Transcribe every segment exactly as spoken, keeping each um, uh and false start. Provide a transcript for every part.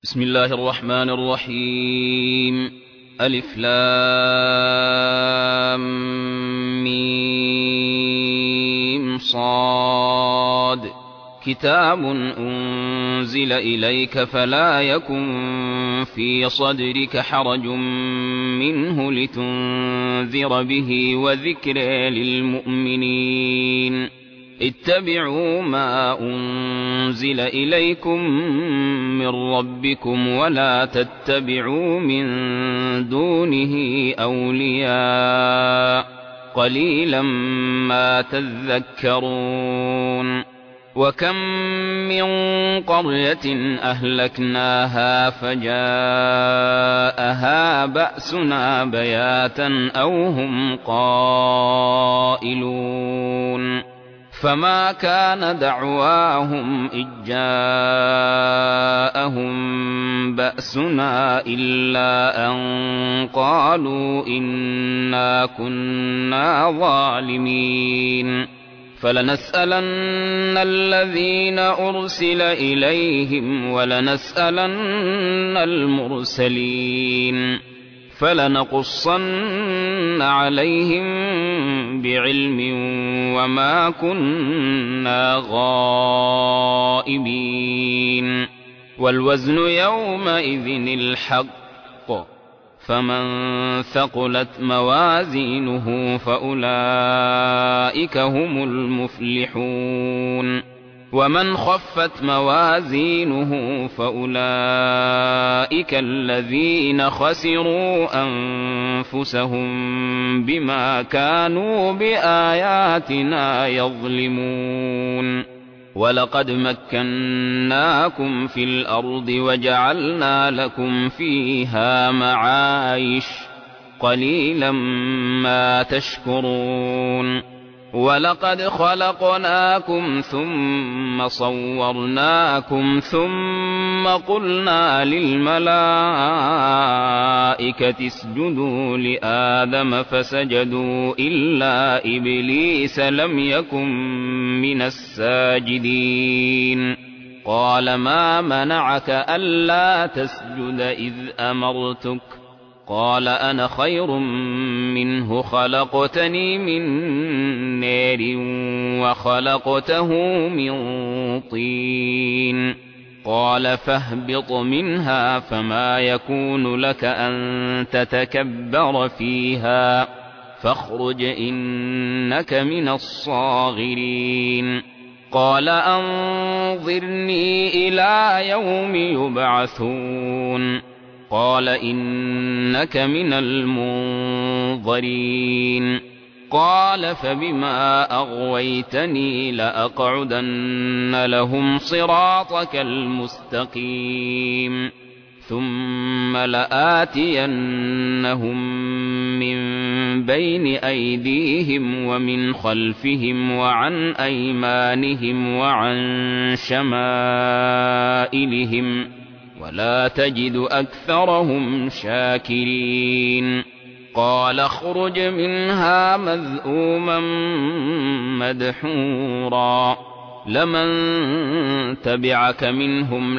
بسم الله الرحمن الرحيم. ألف لام ميم صاد. كتاب أنزل إليك فلا يكن في صدرك حرج منه لتنذر به وذكر للمؤمنين. اتبعوا ما أنزل إليكم من ربكم ولا تتبعوا من دونه أولياء قليلا ما تذكرون. وكم من قرية أهلكناها فجاءها بأسنا بياتا أو هم قائلون. فما كان دعواهم إذ جاءهم بأسنا إلا أن قالوا إنا كنا ظالمين. فلنسألن الذين أرسل إليهم ولنسألن المرسلين فلنقصن عليهم بعلم وما كنا غائبين. والوزن يومئذ الحق فمن ثقلت موازينه فأولئك هم المفلحون. ومن خفت موازينه فأولئك الذين خسروا أنفسهم بما كانوا بآياتنا يظلمون. ولقد مكناكم في الأرض وجعلنا لكم فيها معايش قليلا ما تشكرون. ولقد خلقناكم ثم صورناكم ثم قلنا للملائكة اسجدوا لآدم فسجدوا إلا إبليس لم يكن من الساجدين. قال ما منعك ألا تسجد إذ أمرتك؟ قال أنا خير منه خلقتني من نار وخلقته من طين. قال فاهبط منها فما يكون لك أن تتكبر فيها فاخرج إنك من الصاغرين. قال أنظرني إلى يوم يبعثون. قال إنك من المنظرين. قال فبما أغويتني لأقعدن لهم صراطك المستقيم ثم لآتينهم من بين أيديهم ومن خلفهم وعن أيمانهم وعن شمائلهم ولا تجد أكثرهم شاكرين. قال اخرج منها مذءوما مدحورا لمن تبعك منهم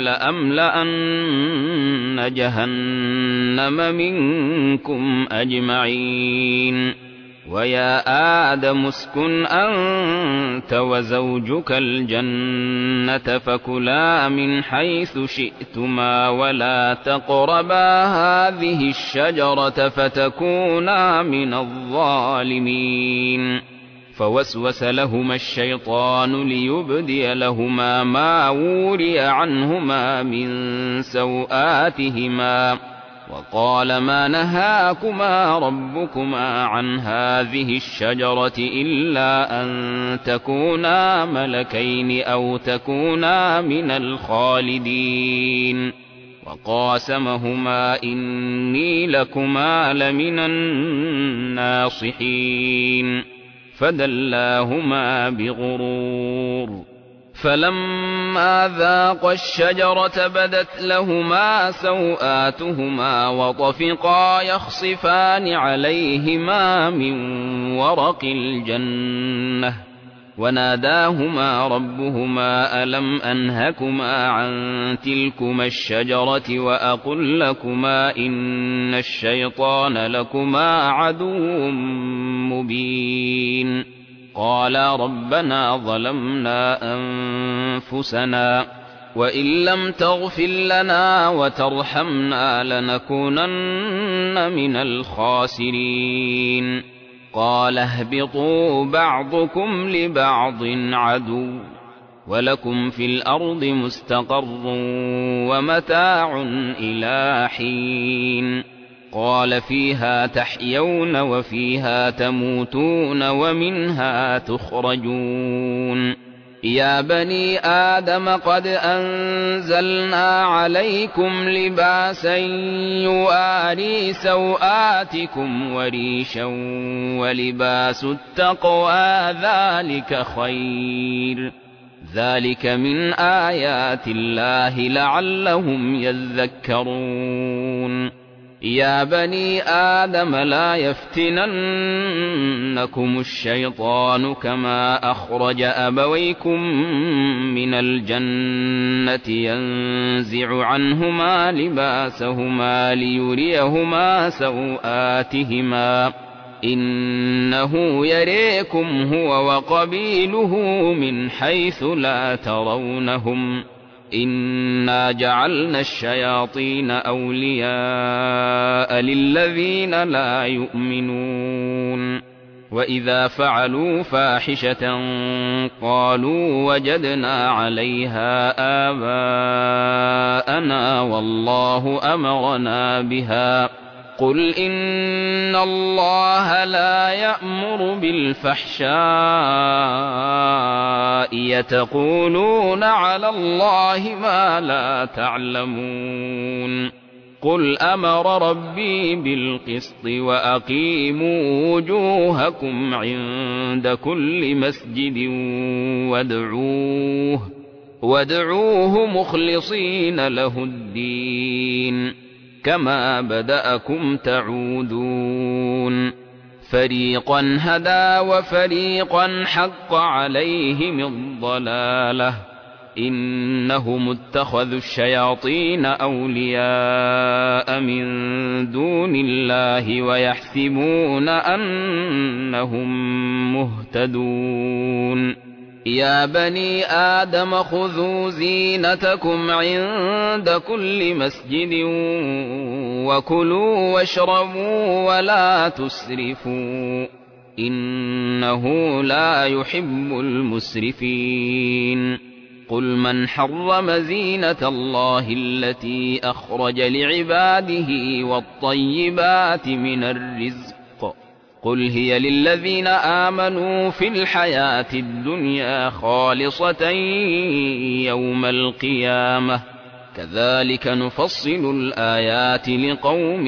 لأملأن جهنم منكم أجمعين. ويا آدم اسكن أنت وزوجك الجنة فكلا من حيث شئتما ولا تقربا هذه الشجرة فتكونا من الظالمين. فوسوس لهما الشيطان ليبدي لهما ما وري عنهما من سوآتهما وقال ما نهاكما ربكما عن هذه الشجرة إلا أن تكونا ملكين أو تكونا من الخالدين. وقاسمهما إني لكما لمن الناصحين. فدلاهما بغرور. فلما ذاقا الشجرة بدت لهما سوآتهما وطفقا يخصفان عليهما من ورق الجنة وناداهما ربهما ألم أنهكما عن تلكما الشجرة وأقل لكما إن الشيطان لكما عدو مبين قالا ربنا ظلمنا أنفسنا وإن لم تغفر لنا وترحمنا لنكونن من الخاسرين قال اهبطوا بعضكم لبعض عدو ولكم في الأرض مستقر ومتاع إلى حين قال فيها تحيون وفيها تموتون ومنها تخرجون يا بني آدم قد أنزلنا عليكم لباسا يواري سوآتكم وريشا ولباس التقوى ذلك خير ذلك من آيات الله لعلهم يذكرون يا بني آدم لا يفتننكم الشيطان كما أخرج أبويكم من الجنة ينزع عنهما لباسهما ليريهما سوآتهما إنه يريكم هو وقبيله من حيث لا ترونهم إنا جعلنا الشياطين أولياء للذين لا يؤمنون وإذا فعلوا فاحشة قالوا وجدنا عليها آباءنا والله أمرنا بها قل إن الله لا يأمر بالفحشاء يتقولون على الله ما لا تعلمون قل أمر ربي بالقسط وأقيموا وجوهكم عند كل مسجد وادعوه وادعوه مخلصين له الدين كما بدأكم تعودون فريقا هدى وفريقا حق عليهم الضلالة إنهم اتخذوا الشياطين أولياء من دون الله ويحسبون أنهم مهتدون يا بني آدم خذوا زينتكم عند كل مسجد وكلوا واشربوا ولا تسرفوا إنه لا يحب المسرفين قل من حرم زينة الله التي أخرج لعباده والطيبات من الرزق قل هي للذين آمنوا في الحياة الدنيا خالصة يوم القيامة كذلك نفصل الآيات لقوم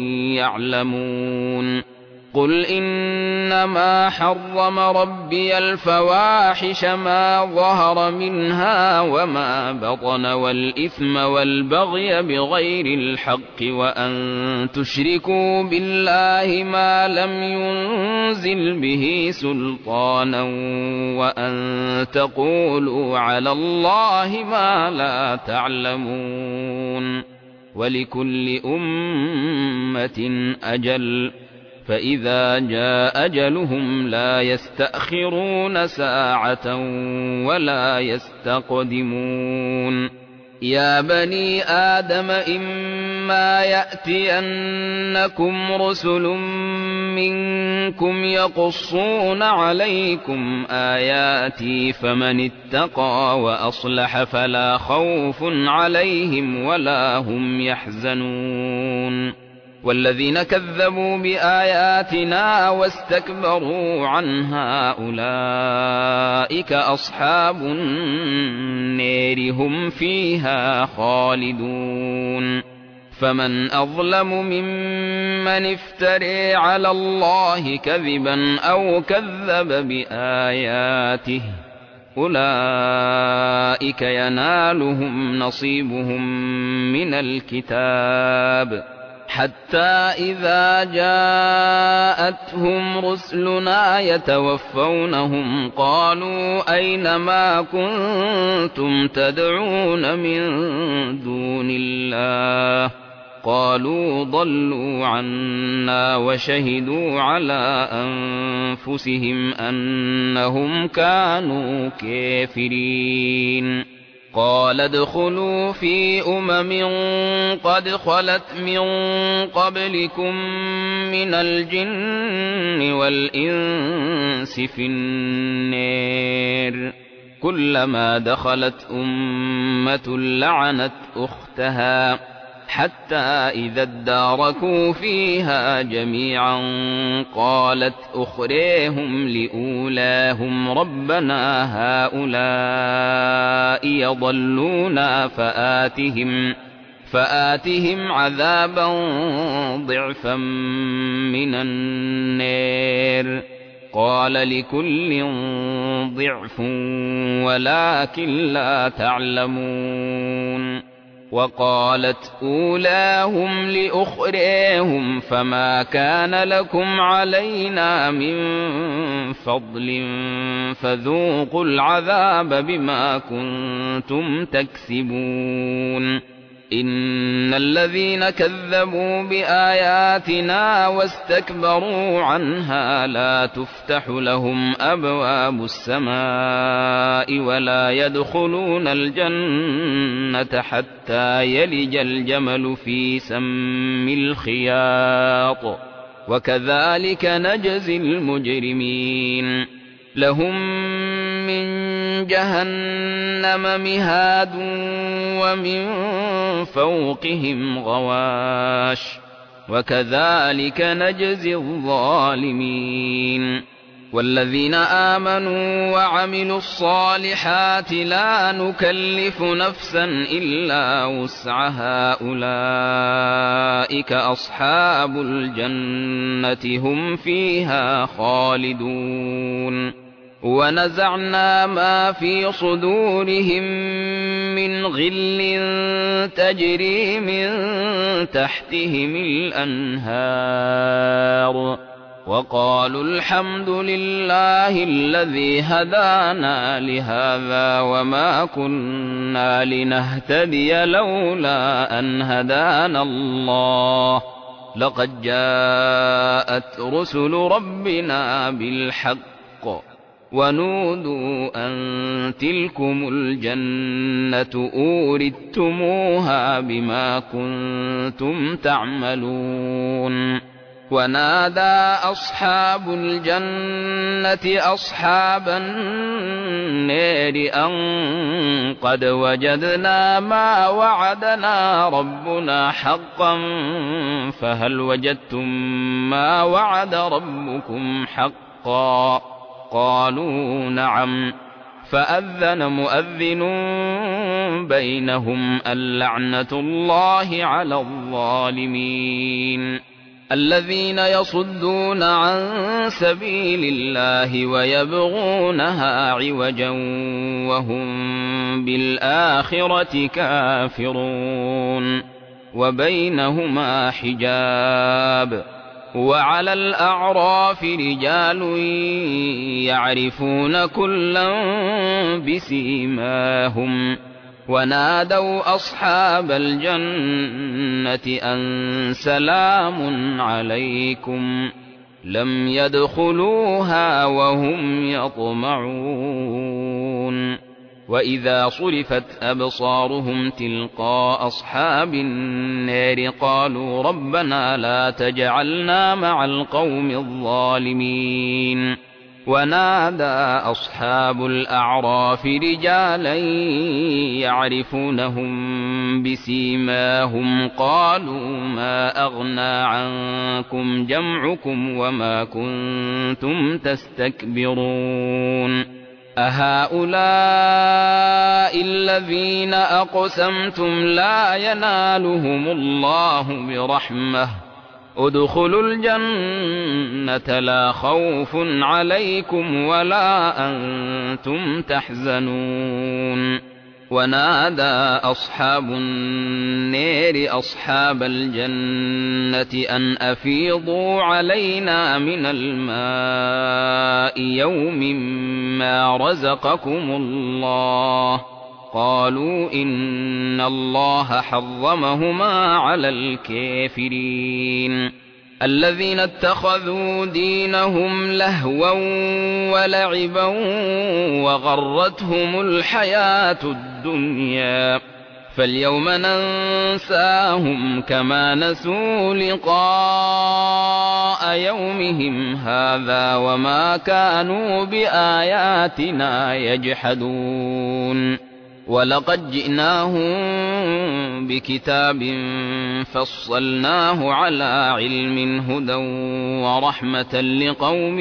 يعلمون قل إنما حرم ربي الفواحش ما ظهر منها وما بطن والإثم والبغي بغير الحق وأن تشركوا بالله ما لم ينزل به سلطانا وأن تقولوا على الله ما لا تعلمون ولكل أمة أجل فإذا جاء أجلهم لا يستأخرون ساعة ولا يستقدمون يا بني آدم إما يأتينكم رسل منكم يقصون عليكم آياتي فمن اتقى وأصلح فلا خوف عليهم ولا هم يحزنون والذين كذبوا بآياتنا واستكبروا عنها أولئك أصحاب النار هم فيها خالدون فمن أظلم ممن افترى على الله كذبا أو كذب بآياته أولئك ينالهم نصيبهم من الكتاب حتى إذا جاءتهم رسلنا يتوفونهم قالوا أين ما كنتم تدعون من دون الله قالوا ضلوا عنا وشهدوا على أنفسهم أنهم كانوا كافرين قال ادخلوا في أمم قد خلت من قبلكم من الجن والإنس في النار كلما دخلت أمة لعنت أختها حتى إذا اداركوا فيها جميعا قالت أخريهم لأولاهم ربنا هؤلاء يضلونا فآتهم فآتهم عذابا ضعفا من النار قال لكل ضعف ولكن لا تعلمون وقالت أولاهم لأخريهم فما كان لكم علينا من فضل فذوقوا العذاب بما كنتم تكسبون إن الذين كذبوا بآياتنا واستكبروا عنها لا تفتح لهم أبواب السماء ولا يدخلون الجنة حتى يلج الجمل في سم الخياط وكذلك نجزي المجرمين لهم من جهنم مهاد ومن فوقهم غواش وكذلك نجزي الظالمين والذين آمنوا وعملوا الصالحات لا نكلف نفسا إلا وسعها أولئك أصحاب الجنة هم فيها خالدون ونزعنا ما في صدورهم من غل تجري من تحتهم الأنهار وقالوا الحمد لله الذي هدانا لهذا وما كنا لنهتدي لولا أن هدانا الله لقد جاءت رسل ربنا بالحق ونودوا أن تلكم الجنة أورثتموها بما كنتم تعملون ونادى أصحاب الجنة أصحاب النار أن قد وجدنا ما وعدنا ربنا حقا فهل وجدتم ما وعد ربكم حقا قالوا نعم فأذن مؤذن بينهم اللعنة الله على الظالمين الذين يصدون عن سبيل الله ويبغونها عوجا وهم بالآخرة كافرون وبينهما حجاب وعلى الأعراف رجال يعرفون كلا بسيماهم ونادوا أصحاب الجنة أن سلام عليكم لم يدخلوها وهم يطمعون وإذا صرفت أبصارهم تلقاء أصحاب النار قالوا ربنا لا تجعلنا مع القوم الظالمين ونادى أصحاب الأعراف رجالا يعرفونهم بسيماهم قالوا ما أغنى عنكم جمعكم وما كنتم تستكبرون أهؤلاء الذين أقسمتم لا ينالهم الله برحمة ادخلوا الجنة لا خوف عليكم ولا أنتم تحزنون ونادى أصحاب النار الخير أصحاب الجنة أن أفيضوا علينا من الماء يوم ما رزقكم الله. قالوا إن الله حرمهما على الكافرين. الذين اتخذوا دينهم لهوا ولعبا وغرتهم الحياة الدنيا فاليوم ننساهم كما نسوا لقاء يومهم هذا وما كانوا بآياتنا يجحدون. ولقد جئناهم بكتاب فصلناه على علم هدى ورحمة لقوم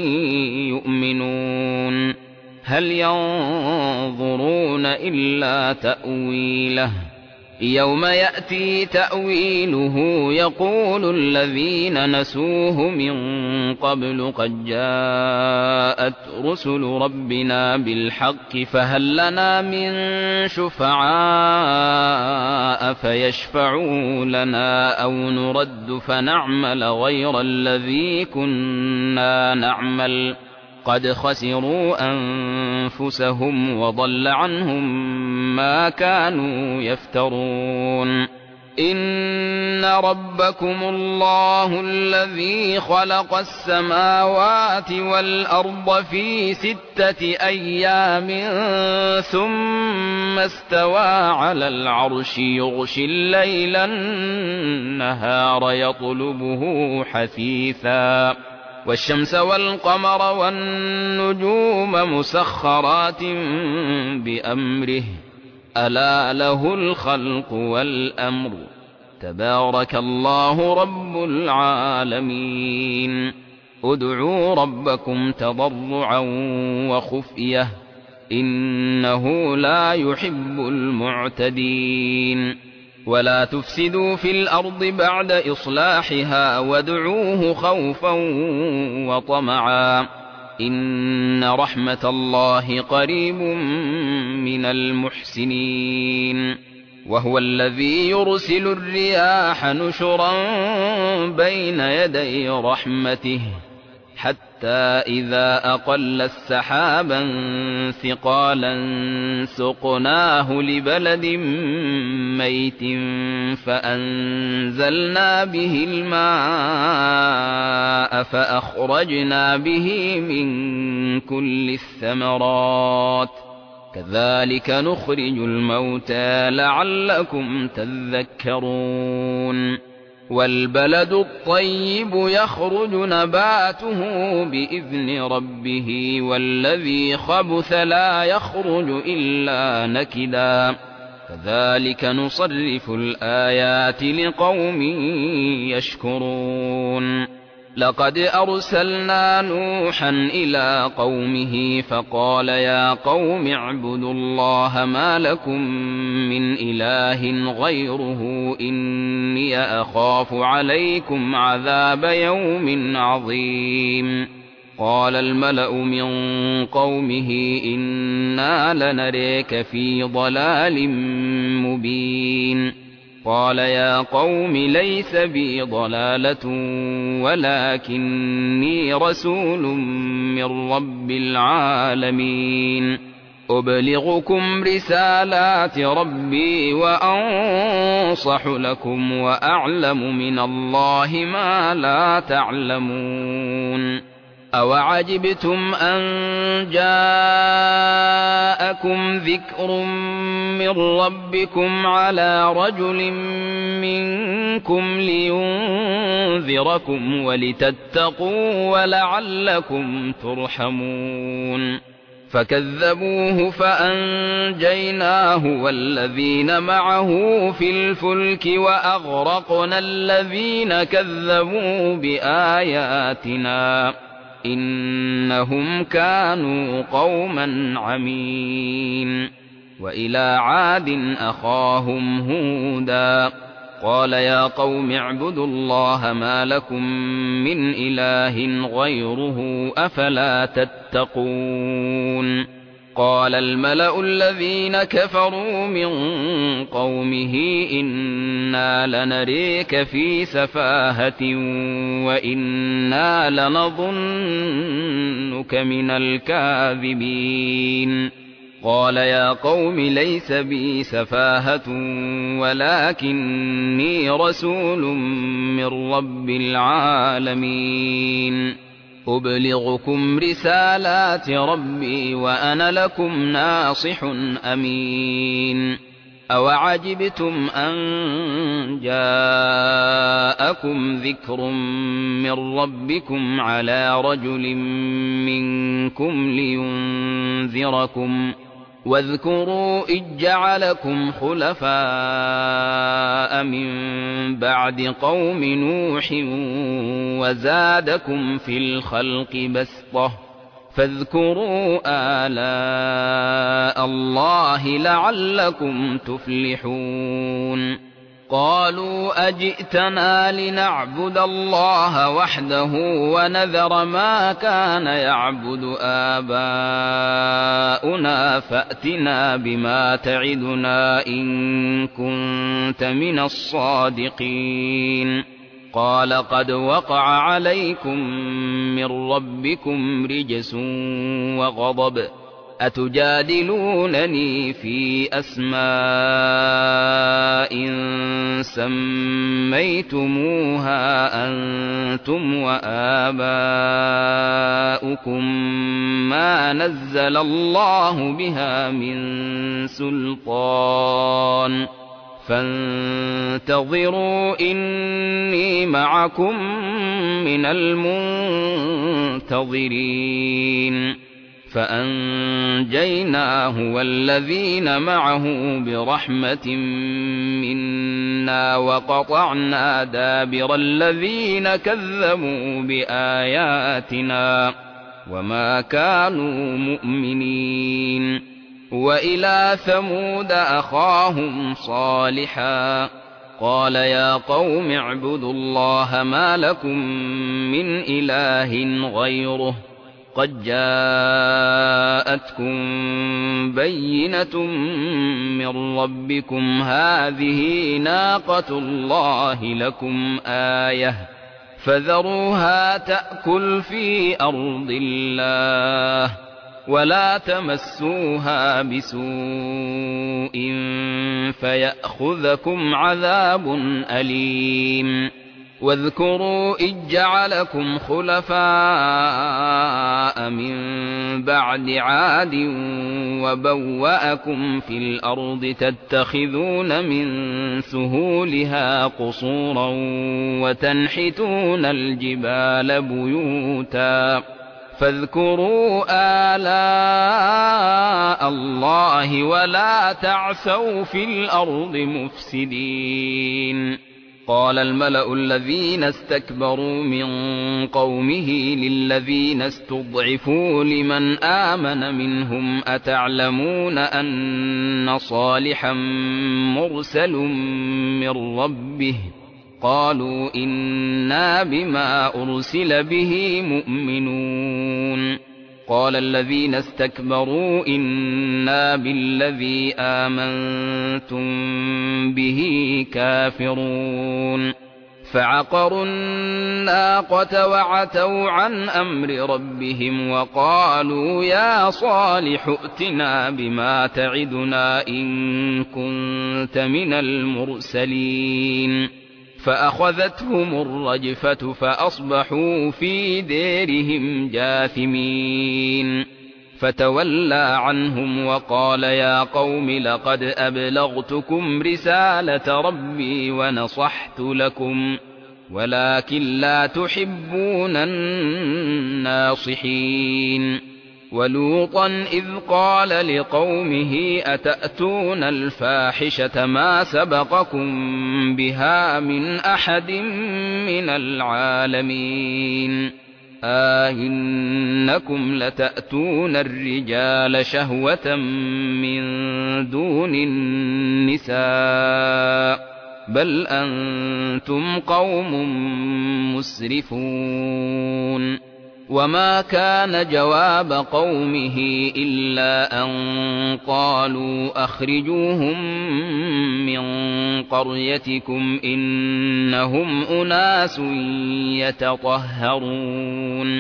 يؤمنون. هل ينظرون إلا تأويله يوم يأتي تأويله يقول الذين نسوه من قبل قد جاءت رسل ربنا بالحق فهل لنا من شفعاء فيشفعوا لنا أو نرد فنعمل غير الذي كنا نعمل قد خسروا أنفسهم وضل عنهم ما كانوا يفترون. إن ربكم الله الذي خلق السماوات والأرض في ستة أيام ثم استوى على العرش يغشي الليل النهار يطلبه حثيثا والشمس والقمر والنجوم مسخرات بأمره ألا له الخلق والأمر تبارك الله رب العالمين. ادعوا ربكم تضرعا وخفية إنه لا يحب المعتدين. ولا تفسدوا في الأرض بعد إصلاحها وادعوه خوفا وطمعا إن رحمة الله قريب من المحسنين. وهو الذي يرسل الرياح نشرا بين يدي رحمته حتى إذا أقلت سحابا ثقالا سقناه لبلد ميت فأنزلنا به الماء فأخرجنا به من كل الثمرات كذلك نخرج الموتى لعلكم تذكرون. والبلد الطيب يخرج نباته بإذن ربه والذي خبث لا يخرج إلا نكدا كذلك نصرف الآيات لقوم يشكرون. لقد أرسلنا نوحا إلى قومه فقال يا قوم اعبدوا الله ما لكم من إله غيره إني أخاف عليكم عذاب يوم عظيم. قال الملأ من قومه إنا لنريك في ضلال مبين. قال يا قوم ليس بي ضلالة ولكني رسول من رب العالمين أبلغكم رسالات ربي وأنصح لكم وأعلم من الله ما لا تعلمون. أوعجبتم أن جاءكم ذكر من ربكم على رجل منكم لينذركم ولتتقوا ولعلكم ترحمون. فكذبوه فأنجيناه والذين معه في الفلك وأغرقنا الذين كذبوا بآياتنا إنهم كانوا قوما عمين. وإلى عاد أخاهم هودا قال يا قوم اعبدوا الله ما لكم من إله غيره أفلا تتقون. قال الملأ الذين كفروا من قومه إنا إنا لنريك في سفاهة وإنا لنظنك من الكاذبين قال يا قوم ليس بي سفاهة ولكني رسول من رب العالمين أبلغكم رسالات ربي وأنا لكم ناصح أمين أوعجبتم أن جاءكم ذكر من ربكم على رجل منكم لينذركم واذكروا إذ جعلكم خلفاء من بعد قوم نوح وزادكم في الخلق بسطة فاذكروا آلاء الله لعلكم تفلحون قالوا أجئتنا لنعبد الله وحده ونذر ما كان يعبد آباؤنا فأتنا بما تعدنا إن كنت من الصادقين قال قد وقع عليكم من ربكم رجس وغضب أتجادلونني في أسماء سميتموها أنتم وآباؤكم ما نزل الله بها من سلطان فانتظروا إني معكم من المنتظرين فأنجيناه والذين معه برحمة منا وقطعنا دابر الذين كذبوا بآياتنا وما كانوا مؤمنين وإلى ثمود أخاهم صالحا قال يا قوم اعبدوا الله ما لكم من إله غيره قد جاءتكم بينة من ربكم هذه ناقة الله لكم آية فذروها تأكل في أرض الله ولا تمسوها بسوء فيأخذكم عذاب أليم واذكروا إذ جعلكم خلفاء من بعد عاد وبوأكم في الأرض تتخذون من سهولها قصورا وتنحتون الجبال بيوتا فاذكروا آلاء الله ولا تعثوا في الأرض مفسدين قال الملأ الذين استكبروا من قومه للذين استضعفوا لمن آمن منهم أتعلمون أن صالحا مرسل من ربه قالوا إنا بما أرسل به مؤمنون قال الذين استكبروا إنا بالذي آمنتم به كافرون فعقروا الناقة وعتوا عن أمر ربهم وقالوا يا صالح ائتنا بما تعدنا إن كنت من المرسلين فأخذتهم الرجفة فأصبحوا في ديرهم جاثمين فتولى عنهم وقال يا قوم لقد أبلغتكم رسالة ربي ونصحت لكم ولكن لا تحبون الناصحين ولوطا إذ قال لقومه أتأتون الفاحشة ما سبقكم بها من أحد من العالمين آئنكم لتأتون الرجال شهوة من دون النساء بل أنتم قوم مسرفون وما كان جواب قومه إلا أن قالوا أخرجوهم من قريتكم إنهم أناس يتطهرون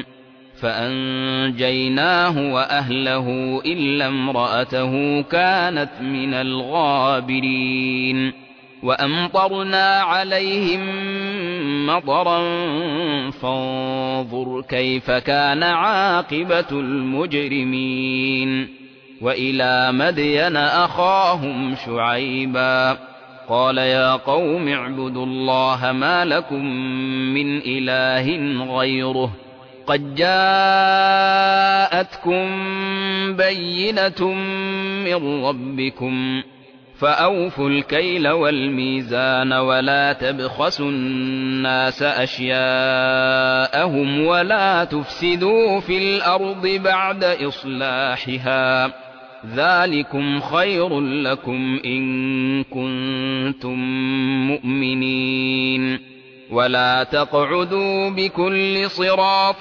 فأنجيناه وأهله إلا امرأته كانت من الغابرين وأمطرنا عليهم مطرا فانظر كيف كان عاقبة المجرمين وإلى مدين أخاهم شعيبا قال يا قوم اعبدوا الله ما لكم من إله غيره قد جاءتكم بينة من ربكم فأوفوا الكيل والميزان ولا تبخسوا الناس أشياءهم ولا تفسدوا في الأرض بعد إصلاحها ذلكم خير لكم إن كنتم مؤمنين ولا تقعدوا بكل صراط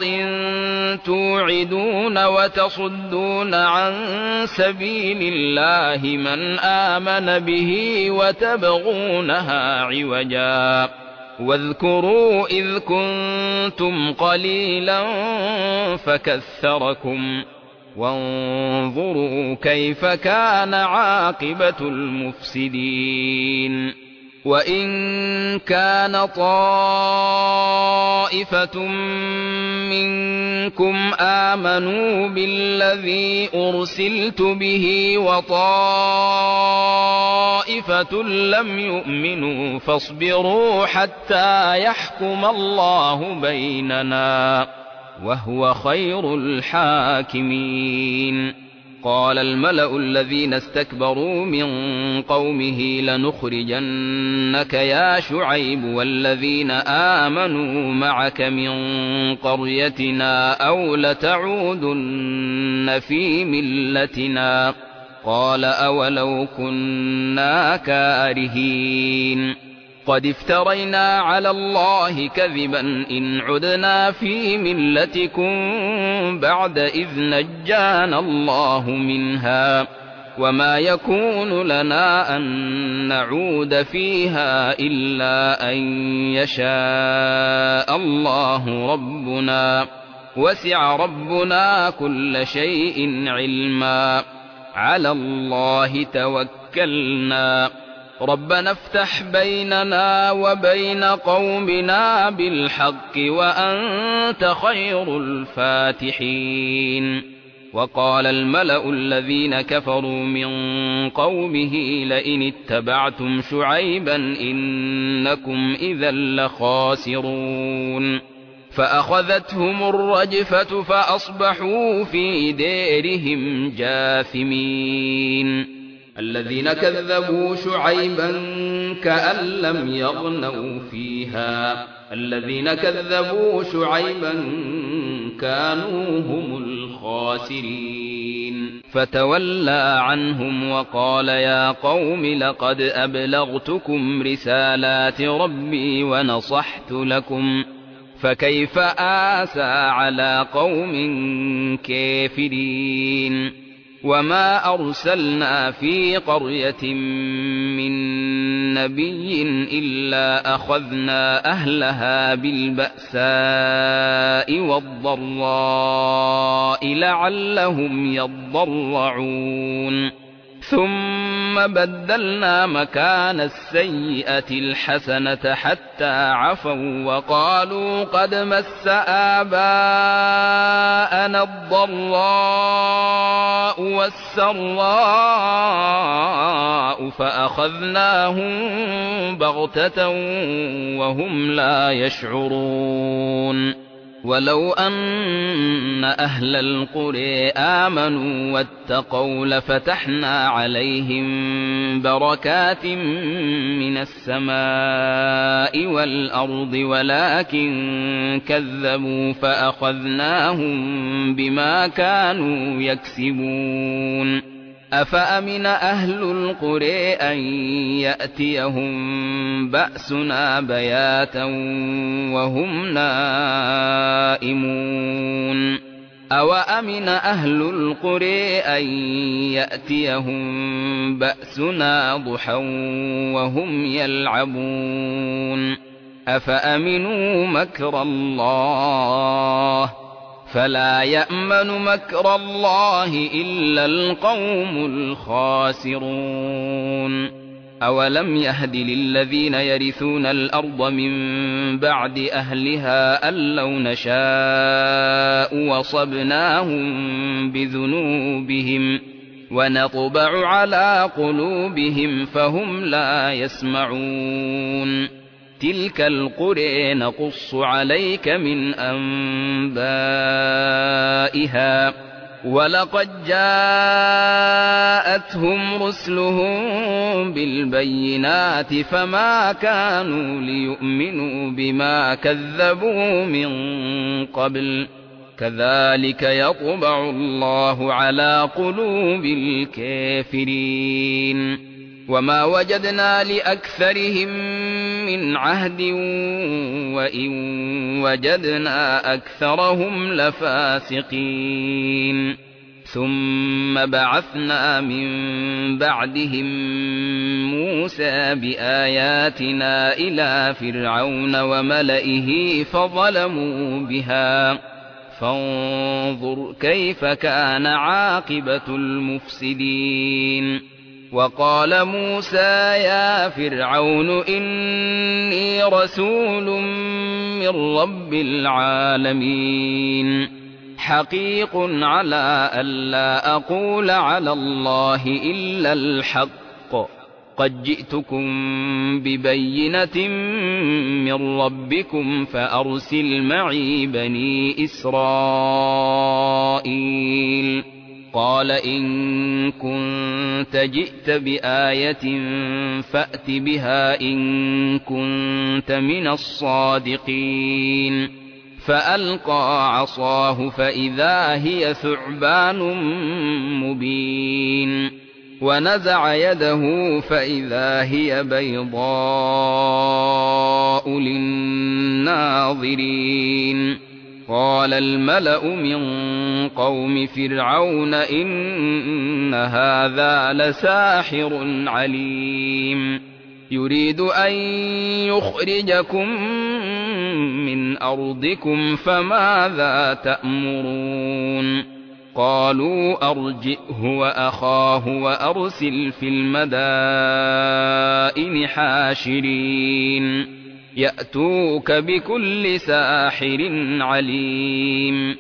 توعدون وتصدون عن سبيل الله من آمن به وتبغونها عوجا واذكروا إذ كنتم قليلا فكثركم وانظروا كيف كان عاقبة المفسدين وإن كان طائفة منكم آمنوا بالذي أرسلت به وطائفة لم يؤمنوا فاصبروا حتى يحكم الله بيننا وهو خير الحاكمين قال الملأ الذين استكبروا من قومه لنخرجنك يا شعيب والذين آمنوا معك من قريتنا أو لتعودن في ملتنا قال أولو كنا كارهين قد افترينا على الله كذبا إن عدنا في ملتكم بعد إذ نجانا الله منها وما يكون لنا أن نعود فيها إلا أن يشاء الله ربنا وسع ربنا كل شيء علما على الله توكلنا ربنا افتح بيننا وبين قومنا بالحق وأنت خير الفاتحين وقال الملأ الذين كفروا من قومه لئن اتبعتم شعيبا إنكم إذا لخاسرون فأخذتهم الرجفة فأصبحوا في ديرهم جاثمين الذين كذبوا شعيبا كأن لم يغنوا فيها الذين كذبوا شعيبا كانوا هم الخاسرين فتولى عنهم وقال يا قوم لقد أبلغتكم رسالات ربي ونصحت لكم فكيف آسى على قوم كافرين وما أرسلنا في قرية من نبي إلا أخذنا أهلها بالبأساء والضراء لعلهم يضرعون ثم بدلنا مكان السيئة الحسنة حتى عفوا وقالوا قد مس آباءنا الضراء والسراء فأخذناهم بغتة وهم لا يشعرون ولو أن أهل القرى آمنوا واتقوا لفتحنا عليهم بركات من السماء والأرض ولكن كذبوا فأخذناهم بما كانوا يكسبون أفأمن أهل القرى أن يأتيهم بأسنا بياتا وهم نائمون أوأمن أهل القرى أن يأتيهم بأسنا ضحى وهم يلعبون أفأمنوا مكر الله فلا يأمن مكر الله إلا القوم الخاسرون أولم يهد للذين يرثون الأرض من بعد أهلها أن لو نشاء وصبناهم بذنوبهم ونطبع على قلوبهم فهم لا يسمعون تلك القرى نقص عليك من أنبائها ولقد جاءتهم رسلهم بالبينات فما كانوا ليؤمنوا بما كذبوا من قبل كذلك يطبع الله على قلوب الكافرين وما وجدنا لأكثرهم من عهد وإن وجدنا أكثرهم لفاسقين ثم بعثنا من بعدهم موسى بآياتنا إلى فرعون وملئه فظلموا بها فانظر كيف كان عاقبة المفسدين وقال موسى يا فرعون إني رسول من رب العالمين حقيق على ألا أقول على الله إلا الحق قد جئتكم ببينة من ربكم فأرسل معي بني إسرائيل قال إن كنت جئت بآية فأت بها إن كنت من الصادقين فألقى عصاه فإذا هي ثعبان مبين ونزع يده فإذا هي بيضاء للناظرين قال الملأ من قوم فرعون إن هذا لساحر عليم يريد أن يخرجكم من أرضكم فماذا تأمرون قالوا أرجئه وأخاه وأرسل في المدائن حاشرين يأتوك بكل ساحر عليم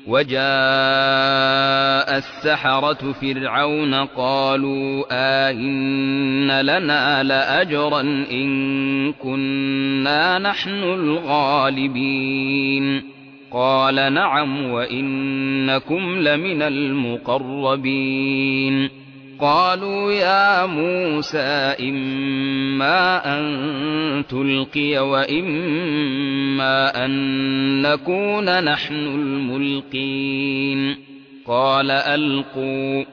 وجاء السحرة فرعون قالوا آئن لنا لأجرا إن كنا نحن الغالبين قال نعم وإنكم لمن المقربين قالوا يا موسى إما أن تلقي وإما أن نكون نحن الملقين قال ألقوا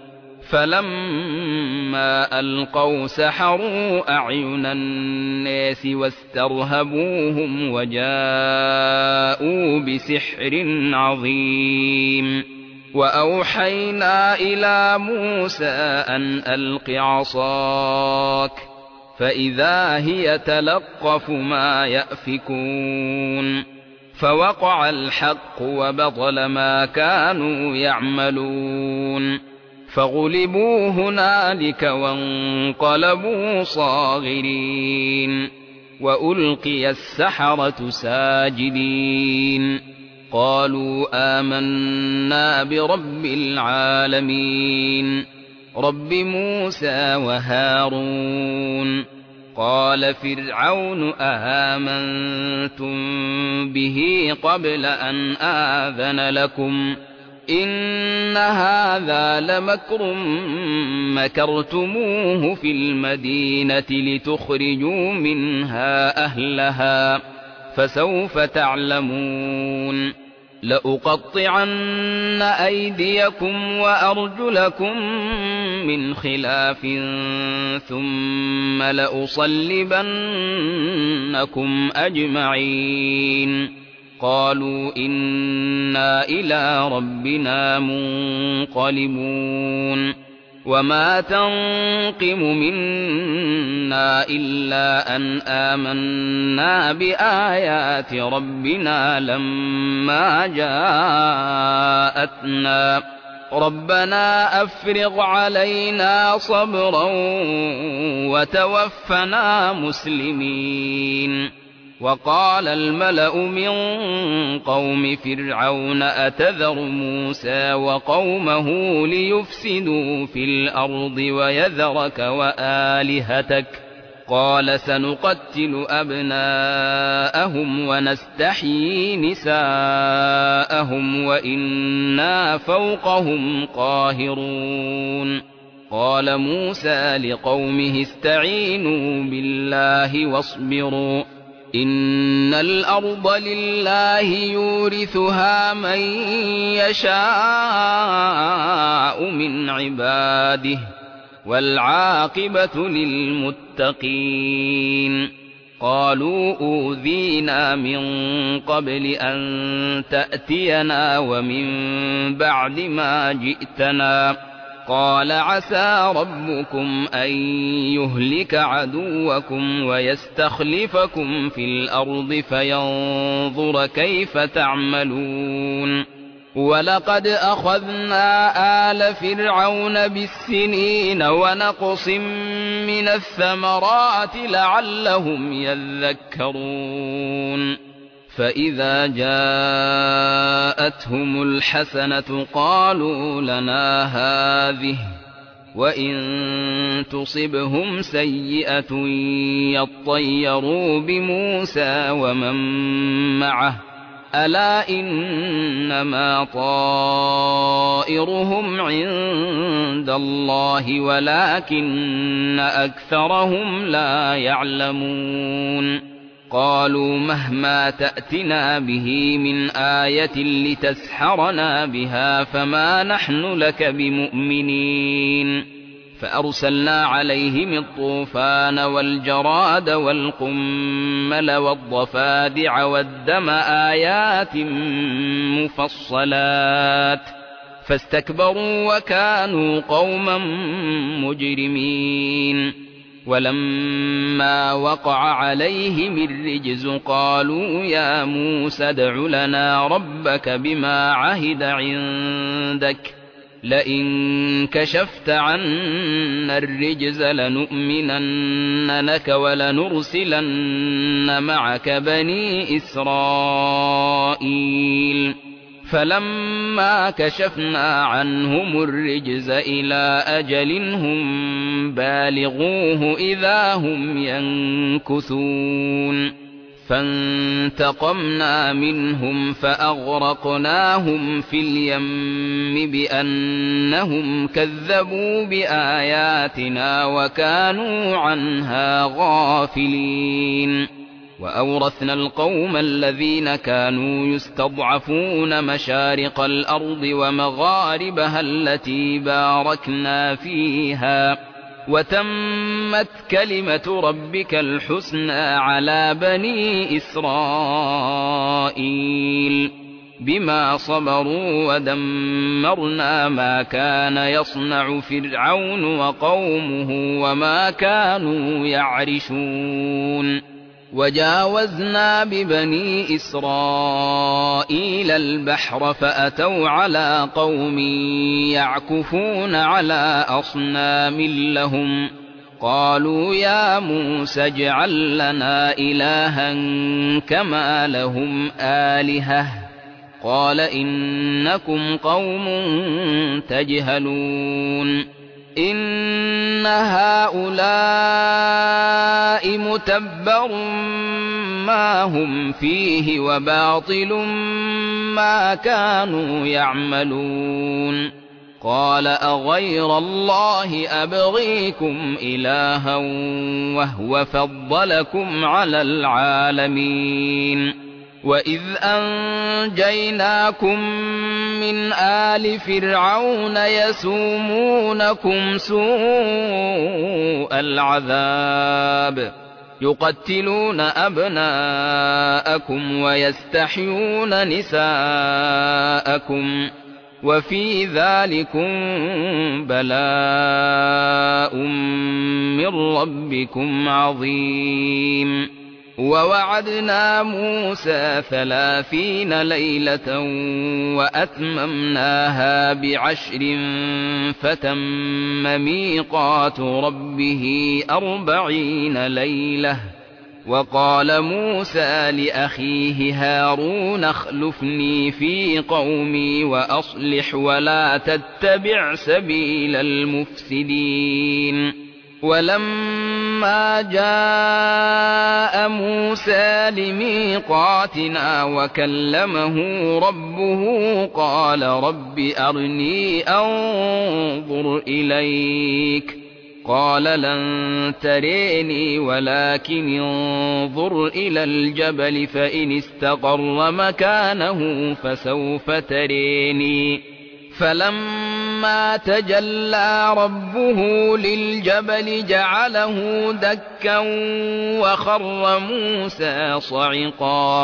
فلما ألقوا سحروا أعين الناس واسترهبوهم وجاءوا بسحر عظيم وأوحينا إلى موسى أن ألق عصاك فإذا هي تلقف ما يأفكون فوقع الحق وبطل ما كانوا يعملون فغلبوا هنالك وانقلبوا صاغرين وألقي السحرة ساجدين قالوا آمنا برب العالمين رب موسى وهارون قال فرعون آمنتم به قبل أن آذن لكم إن هذا لمكر مكرتموه في المدينة لتخرجوا منها أهلها فسوف تعلمون لأقطعن أيديكم وأرجلكم من خلاف ثم لأصلبنكم أجمعين قالوا إنا إلى ربنا منقلبون وما تنقم منا إلا أن آمنا بآيات ربنا لما جاءتنا ربنا أفرغ علينا صبرا وتوفنا مسلمين وقال الملأ من قوم فرعون أتذر موسى وقومه ليفسدوا في الأرض ويذرك وآلهتك قال سنقتل أبناءهم ونستحيي نساءهم وإنا فوقهم قاهرون قال موسى لقومه استعينوا بالله واصبروا إن الأرض لله يورثها من يشاء من عباده والعاقبة للمتقين قالوا أوذينا من قبل أن تأتينا ومن بعد ما جئتنا قال عسى ربكم أن يهلك عدوكم ويستخلفكم في الأرض فينظر كيف تعملون ولقد أخذنا آل فرعون بالسنين ونقص من الثمرات لعلهم يذكرون فإذا جاءتهم الحسنة قالوا لنا هذه وإن تصبهم سيئة يطيروا بموسى ومن معه ألا إنما طائرهم عند الله ولكن أكثرهم لا يعلمون قالوا مهما تأتنا به من آية لتسحرنا بها فما نحن لك بمؤمنين فأرسلنا عليهم الطوفان والجراد والقمل والضفادع والدم آيات مفصلات فاستكبروا وكانوا قوما مجرمين ولما وقع عليهم الرجز قالوا يا موسى ادع لنا ربك بما عهد عندك لئن كشفت عنا الرجز لنؤمنن لك ولنرسلن معك بني إسرائيل فلما كشفنا عنهم الرجز إلى أجل هم بالغوه إذا هم ينكثون فانتقمنا منهم فأغرقناهم في اليم بأنهم كذبوا بآياتنا وكانوا عنها غافلين وأورثنا القوم الذين كانوا يستضعفون مشارق الأرض ومغاربها التي باركنا فيها وتمت كلمة ربك الحسنى على بني إسرائيل بما صبروا ودمرنا ما كان يصنع فرعون وقومه وما كانوا يعرشون وجاوزنا ببني إسرائيل البحر فأتوا على قوم يعكفون على أصنام لهم قالوا يا موسى اجعل لنا إلها كما لهم آلهة قال إنكم قوم تجهلون إن هؤلاء متبر ما هم فيه وباطل ما كانوا يعملون قال أغير الله أبغيكم إلها وهو فضلكم على العالمين وإذ أنجيناكم من آل فرعون يسومونكم سوء العذاب يقتلون أبناءكم ويستحيون نساءكم وفي ذلكم بلاء من ربكم عظيم. ووعدنا موسى ثلاثين ليلة وأتممناها بعشر فتم ميقات ربه أربعين ليلة. وقال موسى لأخيه هارون اخلفني في قومي وأصلح ولا تتبع سبيل المفسدين. ولما جاء موسى لميقاتنا وكلمه ربه قال رب أرني أنظر إليك قال لن تريني ولكن انظر إلى الجبل فإن استقر مكانه فسوف تريني. فلما تجلى ربه للجبل جعله دكا وخر موسى صعقا.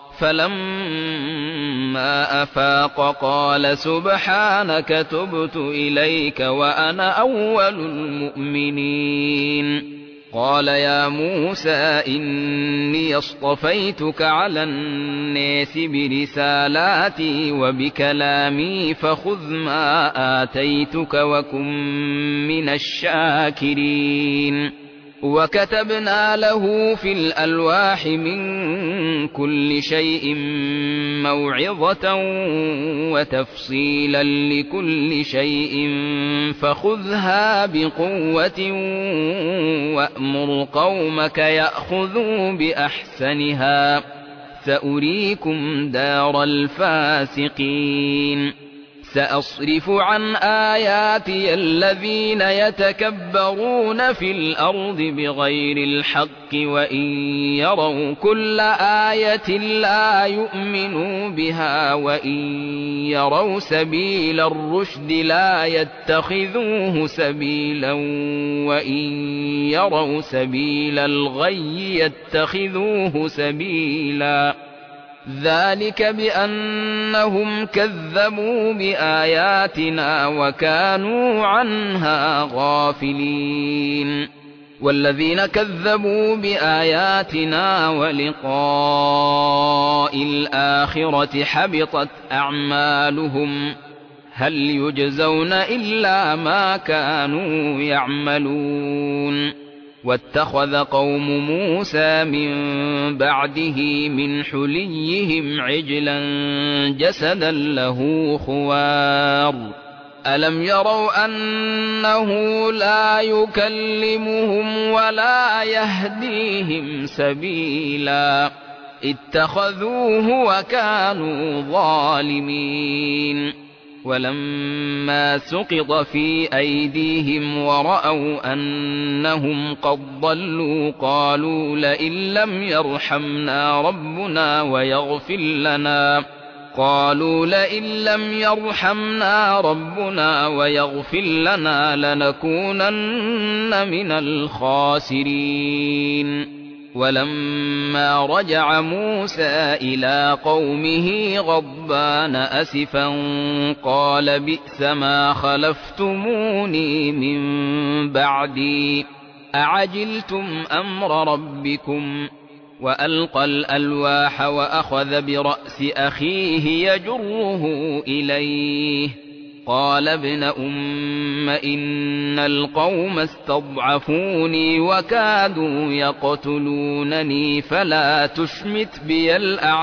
فلما أفاق قال سبحانك تبت إليك وأنا أول المؤمنين. قال يا موسى إني اصطفيتك على الناس برسالاتي وبكلامي فخذ ما آتيتك وكن من الشاكرين. وكتبنا له في الألواح من كل شيء موعظة وتفصيلا لكل شيء فخذها بقوة وأمر قومك يأخذوا بأحسنها سأريكم دار الفاسقين. سأصرف عن آياتي الذين يتكبرون في الأرض بغير الحق وإن يروا كل آية لا يؤمنوا بها وإن يروا سبيل الرشد لا يتخذوه سبيلا وإن يروا سبيل الغي يتخذوه سبيلا. ذلك بأنهم كذبوا بآياتنا وكانوا عنها غافلين. والذين كذبوا بآياتنا ولقاء الآخرة حبطت أعمالهم هل يجزون إلا ما كانوا يعملون. واتخذ قوم موسى من بعده من حليهم عجلا جسدا له خوار ألم يروا أنه لا يكلمهم ولا يهديهم سبيلا اتخذوه وكانوا ظالمين. ولما سقط في أيديهم ورأوا أنهم قد ضلوا قالوا لئن لم يرحمنا ربنا ويغفر لنا قالوا لئن لم يرحمنا ربنا ويغفر لنا لنكونن من الخاسرين. ولما رجع موسى إلى قومه غضبان أسفا قال بئس ما خلفتموني من بعدي أعجلتم أمر ربكم. وألقى الألواح وأخذ برأس أخيه يجره إليه قال ابن أم إن القوم استضعفوني وكادوا يقتلونني فلا تشمت بي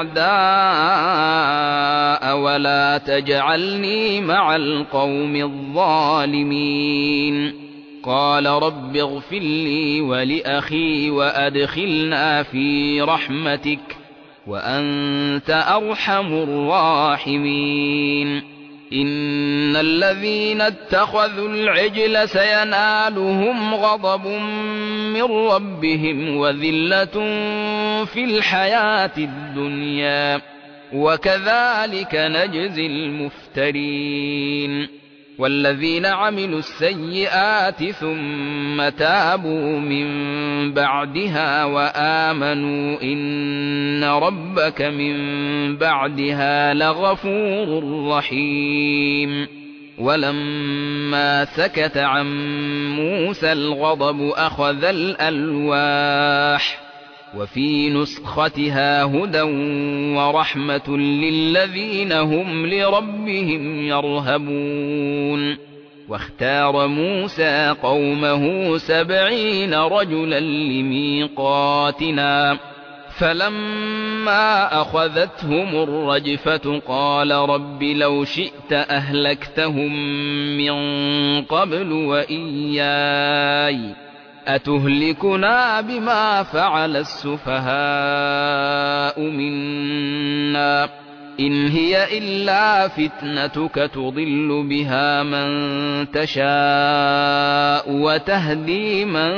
الأعداء ولا تجعلني مع القوم الظالمين. قال رب اغفر لي ولأخي وأدخلنا في رحمتك وأنت أرحم الراحمين. إن الذين اتخذوا العجل سينالهم غضب من ربهم وذلة في الحياة الدنيا وكذلك نجزي المفترين. والذين عملوا السيئات ثم تابوا من بعدها وآمنوا إن ربك من بعدها لغفور رحيم. ولما سكت عن موسى الغضب أخذ الألواح وفي نسختها هدى ورحمة للذين هم لربهم يرهبون. واختار موسى قومه سبعين رجلا لميقاتنا فلما أخذتهم الرجفة قال رب لو شئت أهلكتهم من قبل وإياي أتهلكنا بما فعل السفهاء منا إن هي إلا فتنتك تضل بها من تشاء وتهدي من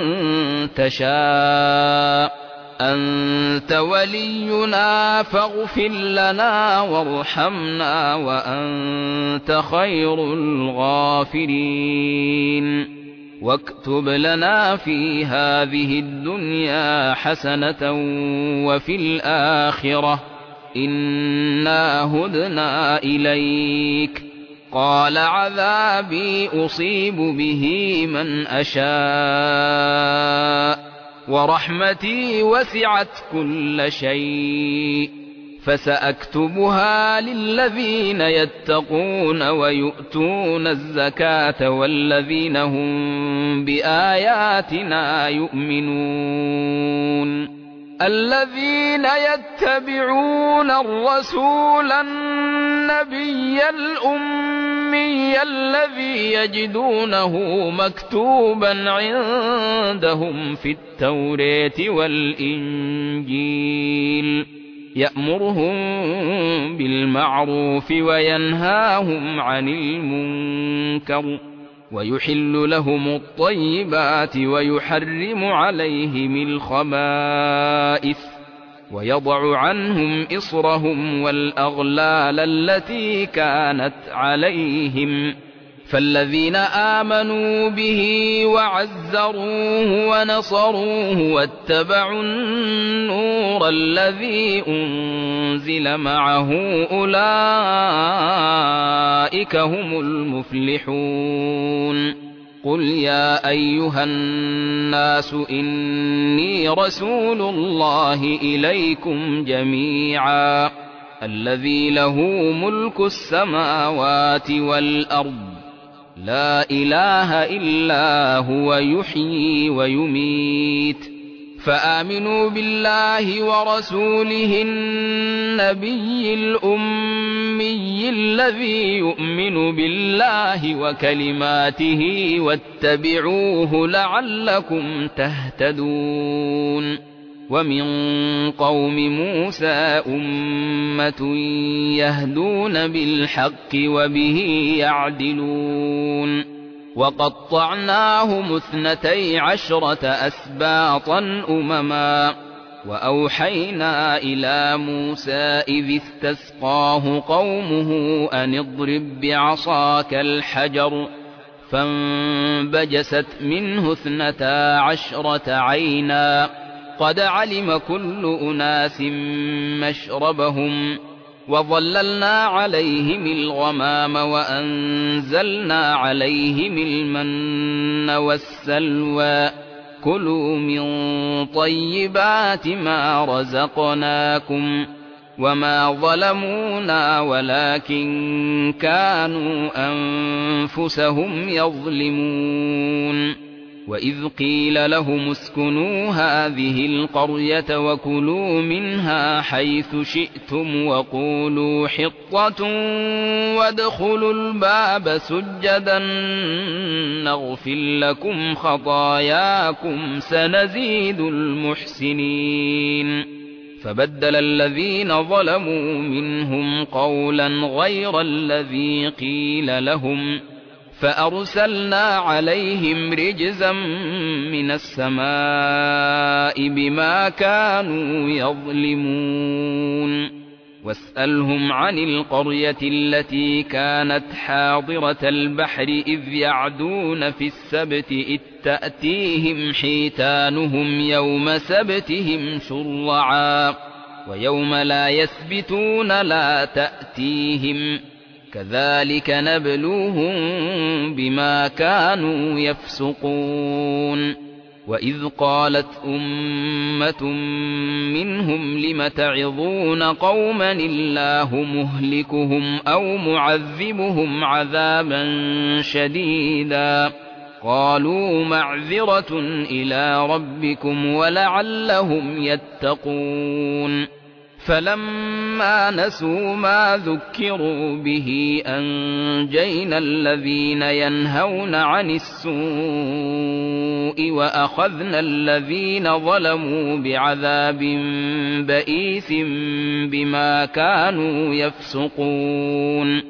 تشاء أنت ولينا فاغفر لنا وارحمنا وأنت خير الغافرين. واكتب لنا في هذه الدنيا حسنة وفي الآخرة إنا هدنا إليك. قال عذابي أصيب به من أشاء ورحمتي وسعت كل شيء فسأكتبها للذين يتقون ويؤتون الزكاة والذين هم بآياتنا يؤمنون. الذين يتبعون الرسول النبي الأمي الذي يجدونه مكتوبا عندهم في التوراة والإنجيل يأمرهم بالمعروف وينهاهم عن المنكر ويحل لهم الطيبات ويحرم عليهم الخبائث ويضع عنهم إصرهم والأغلال التي كانت عليهم. فالذين آمنوا به وعزروه ونصروه واتبعوا النور الذي أنزل معه أولئك هم المفلحون. قل يا أيها الناس إني رسول الله إليكم جميعا الذي له ملك السماوات والأرض لا إله إلا هو يحيي ويميت. فآمنوا بالله ورسوله النبي الأمي الذي يؤمن بالله وكلماته واتبعوه لعلكم تهتدون. ومن قوم موسى أمة يهدون بالحق وبه يعدلون. وقطعناهم اثنتي عشرة أسباطا أمما وأوحينا إلى موسى إذ استسقاه قومه أن اضرب بعصاك الحجر فانبجست منه اثنتا عشرة عينا قد علم كل أناس مشربهم وظللنا عليهم الغمام وأنزلنا عليهم المن والسلوى كلوا من طيبات ما رزقناكم وما ظلمونا ولكن كانوا أنفسهم يظلمون. وإذ قيل لهم اسكنوا هذه القرية وكلوا منها حيث شئتم وقولوا حطة وادخلوا الباب سجدا نغفر لكم خطاياكم سنزيد المحسنين. فبدل الذين ظلموا منهم قولا غير الذي قيل لهم فأرسلنا عليهم رجزا من السماء بما كانوا يظلمون واسألهم عن القرية التي كانت حاضرة البحر إذ يعدون في السبت إذ تأتيهم حيتانهم يوم سبتهم شرعا ويوم لا يسبتون لا تأتيهم كذلك نبلوهم بما كانوا يفسقون وإذ قالت أمة منهم لم تعظون قوما الله مهلكهم أو معذبهم عذابا شديدا قالوا معذرة إلى ربكم ولعلهم يتقون فلما نسوا ما ذكروا به أنجينا الذين ينهون عن السوء وأخذنا الذين ظلموا بعذاب بئيس بما كانوا يفسقون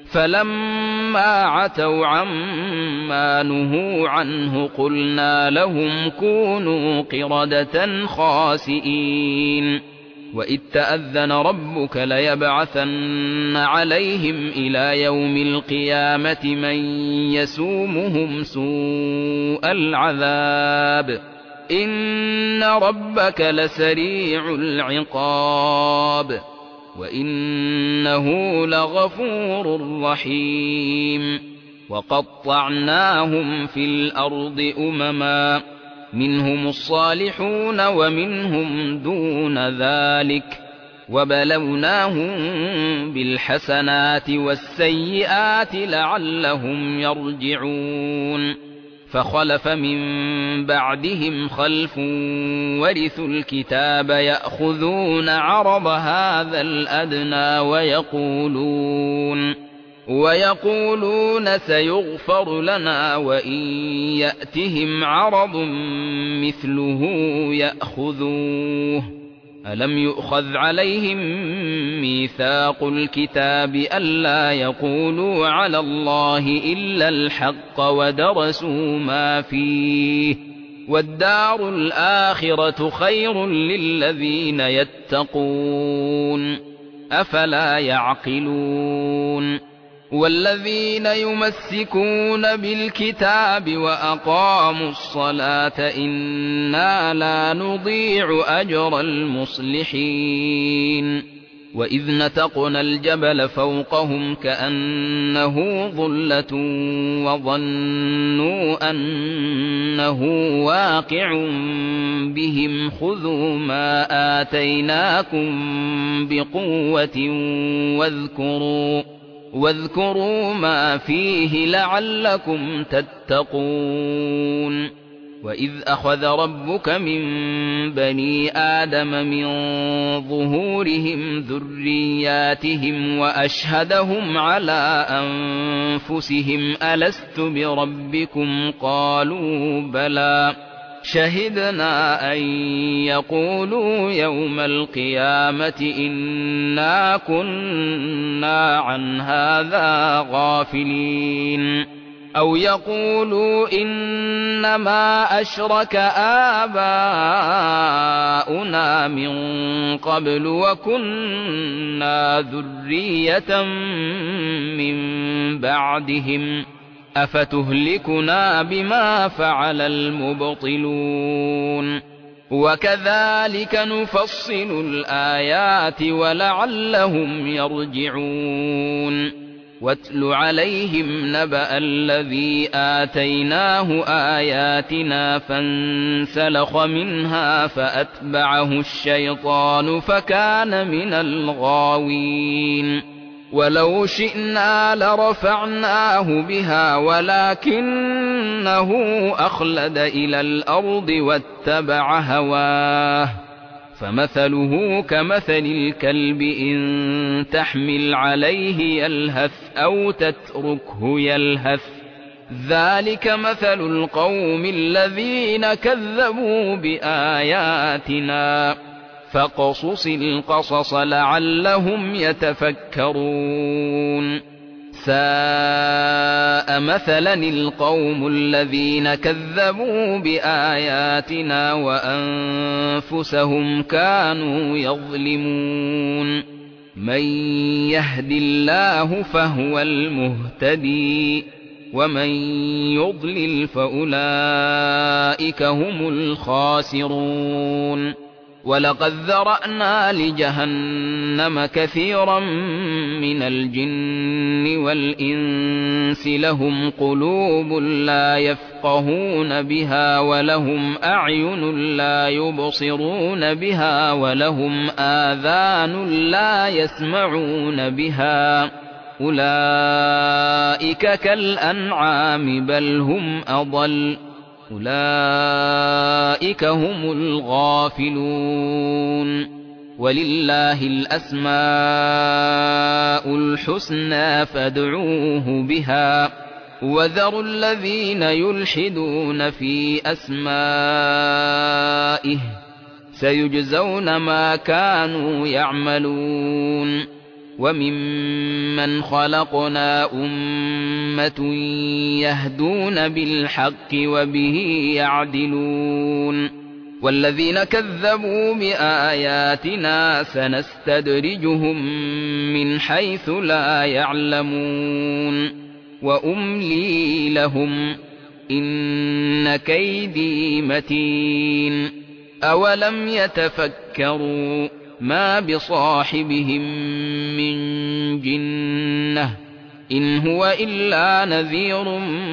فلما عتوا عما نهوا عنه قلنا لهم كونوا قردة خاسئين وإذ تأذن ربك ليبعثن عليهم إلى يوم القيامة من يسومهم سوء العذاب إن ربك لسريع العقاب وإنه لغفور رحيم وقطعناهم في الأرض أمما منهم الصالحون ومنهم دون ذلك وبلوناهم بالحسنات والسيئات لعلهم يرجعون فخلف من بعدهم خلف ورثوا الكتاب يأخذون عرض هذا الأدنى ويقولون ويقولون سيغفر لنا وإن يأتهم عرض مثله يأخذوه ألم يؤخذ عليهم ميثاق الكتاب ألا يقولوا على الله إلا الحق ودرسوا ما فيه والدار الآخرة خير للذين يتقون أفلا يعقلون والذين يمسكون بالكتاب وأقاموا الصلاة إنا لا نضيع أجر المصلحين وإذ نتقنا الجبل فوقهم كأنه ظلة وظنوا أنه واقع بهم خذوا ما آتيناكم بقوة واذكروا واذكروا ما فيه لعلكم تتقون وإذ أخذ ربك من بني آدم من ظهورهم ذرياتهم وأشهدهم على أنفسهم ألست بربكم قالوا بلى شهدنا أن يقولوا يوم القيامة إنا كنا عن هذا غافلين أو يقولوا إنما أشرك آباؤنا من قبل وكنا ذرية من بعدهم أفتهلكنا بما فعل المبطلون وكذلك نفصل الآيات ولعلهم يرجعون واتل عليهم نبأ الذي آتيناه آياتنا فانسلخ منها فأتبعه الشيطان فكان من الغاوين ولو شئنا لرفعناه بها ولكنه أخلد إلى الأرض واتبع هواه فمثله كمثل الكلب إن تحمل عليه يلهث أو تتركه يلهث ذلك مثل القوم الذين كذبوا بآياتنا فاقصص القصص لعلهم يتفكرون ساء مثلا القوم الذين كذبوا بآياتنا وأنفسهم كانوا يظلمون من يهد الله فهو المهتدي ومن يضلل فأولئك هم الخاسرون ولقد ذرأنا لجهنم كثيرا من الجن والإنس لهم قلوب لا يفقهون بها ولهم أعين لا يبصرون بها ولهم آذان لا يسمعون بها أولئك كالأنعام بل هم أضل أولئك هم الغافلون ولله الأسماء الحسنى فادعوه بها وذروا الذين يلحدون في أسمائه سيجزون ما كانوا يعملون وممن خلقنا أمة يهدون بالحق وبه يعدلون والذين كذبوا بآياتنا سنستدرجهم من حيث لا يعلمون وأملي لهم إن كيدي متين أولم يتفكروا ما بصاحبهم من جنة إن هو إلا نذير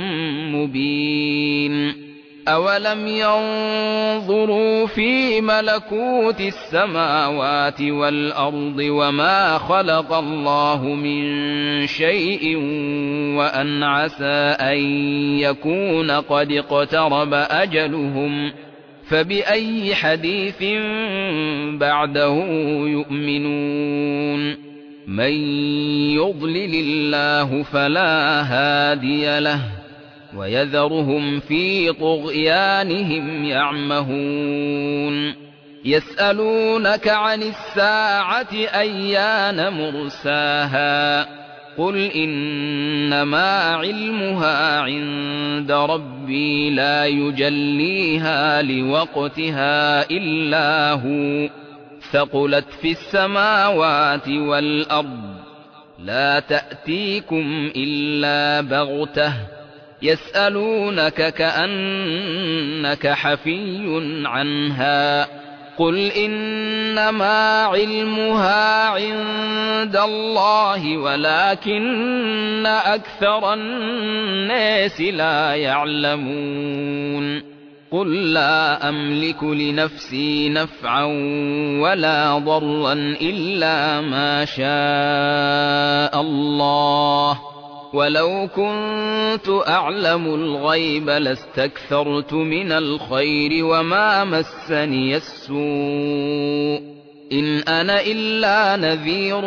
مبين أولم ينظروا في ملكوت السماوات والأرض وما خلق الله من شيء وأن عسى أن يكون قد اقترب أجلهم فبأي حديث بعده يؤمنون من يضلل الله فلا هادي له ويذرهم في طغيانهم يعمهون يسألونك عن الساعة أيان مرساها قل إنما علمها عند ربي لا يجليها لوقتها إلا هو ثقلت في السماوات والأرض لا تأتيكم إلا بغتة يسألونك كأنك حفي عنها قل إنما علمها عند الله ولكن أكثر الناس لا يعلمون قل لا أملك لنفسي نفعا ولا ضرا إلا ما شاء الله ولو كنت أعلم الغيب لاستكثرت من الخير وما مسني السوء إن أنا إلا نذير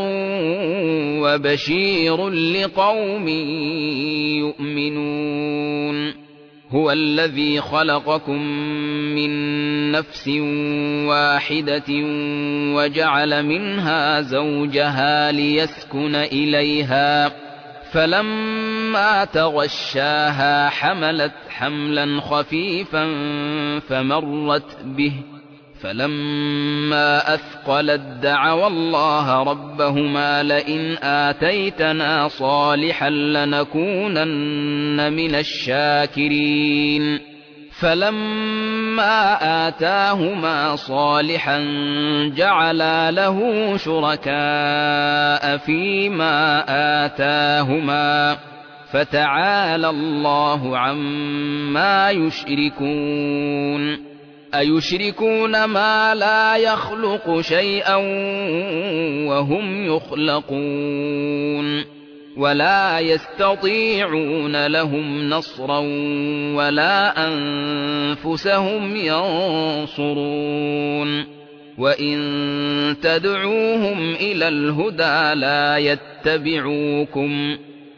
وبشير لقوم يؤمنون هو الذي خلقكم من نفس واحدة وجعل منها زوجها ليسكن إليها فلما تغشاها حملت حملا خفيفا فمرت به فلما أثقلت دعوا الله ربهما لئن آتيتنا صالحا لنكونن من الشاكرين فلما آتاهما صالحا جعلا له شركاء فيما آتاهما فتعالى الله عما يشركون أيشركون ما لا يخلق شيئا وهم يخلقون ولا يستطيعون لهم نصرا ولا أنفسهم ينصرون وإن تدعوهم إلى الهدى لا يتبعوكم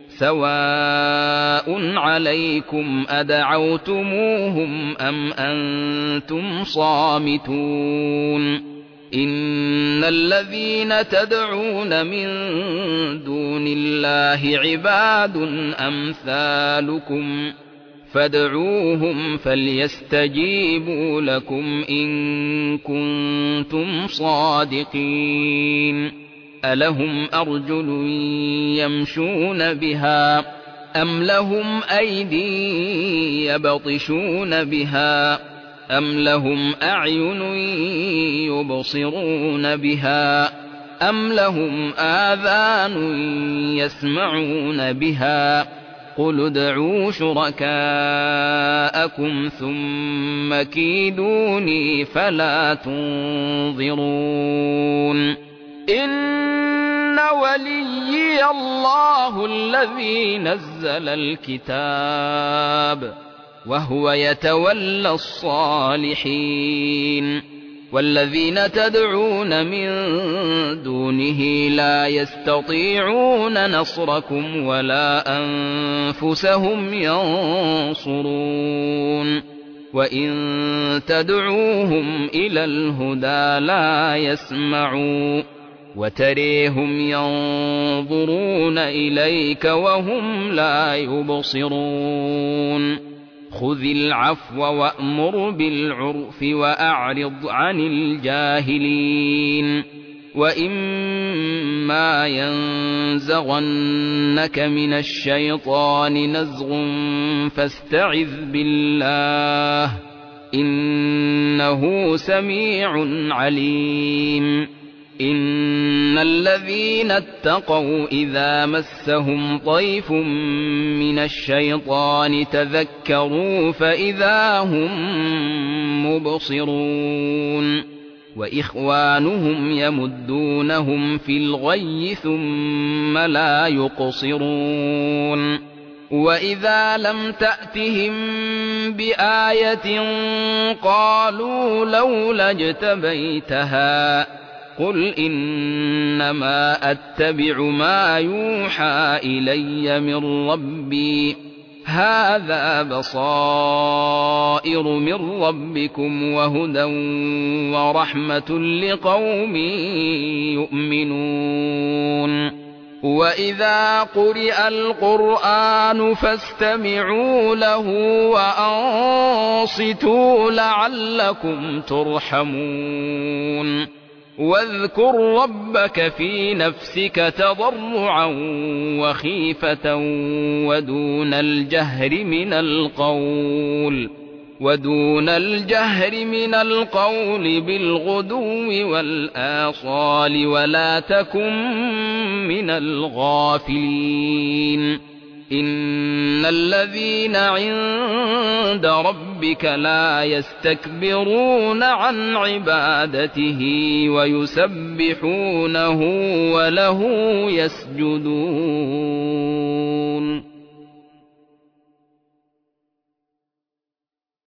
سواء عليكم أدعوتموهم أم أنتم صامتون إن الذين تدعون من دون الله عباد أمثالكم فادعوهم فليستجيبوا لكم إن كنتم صادقين ألهم أرجل يمشون بها أم لهم أيدي يبطشون بها أم لهم أعين يبصرون بها أم لهم آذان يسمعون بها قل ادعوا شركاءكم ثم كيدوني فلا تنظرون إن وليي الله الذي نزل الكتاب وهو يتولى الصالحين والذين تدعون من دونه لا يستطيعون نصركم ولا أنفسهم ينصرون وإن تدعوهم إلى الهدى لا يسمعوا وتريهم ينظرون إليك وهم لا يبصرون خذ العفو وأمر بالعرف وأعرض عن الجاهلين وإما ينزغنك من الشيطان نزغ فاستعذ بالله إنه سميع عليم إن الذين اتقوا إذا مسهم طيف من الشيطان تذكروا فإذا هم مبصرون وإخوانهم يمدونهم في الغي ثم لا يقصرون وإذا لم تأتهم بآية قالوا لولا اجتبيتها قل إنما أتبع ما يوحى إلي من ربي هذا بصائر من ربكم وهدى ورحمة لقوم يؤمنون وإذا قرئ القرآن فاستمعوا له وأنصتوا لعلكم ترحمون واذكر ربك في نفسك تضرعا وخيفة ودون الجهر من القول ودون الجهر من القول بالغدو والآصال ولا تكن من الغافلين إن الذين عند ربك لا يستكبرون عن عبادته ويسبحونه وله يسجدون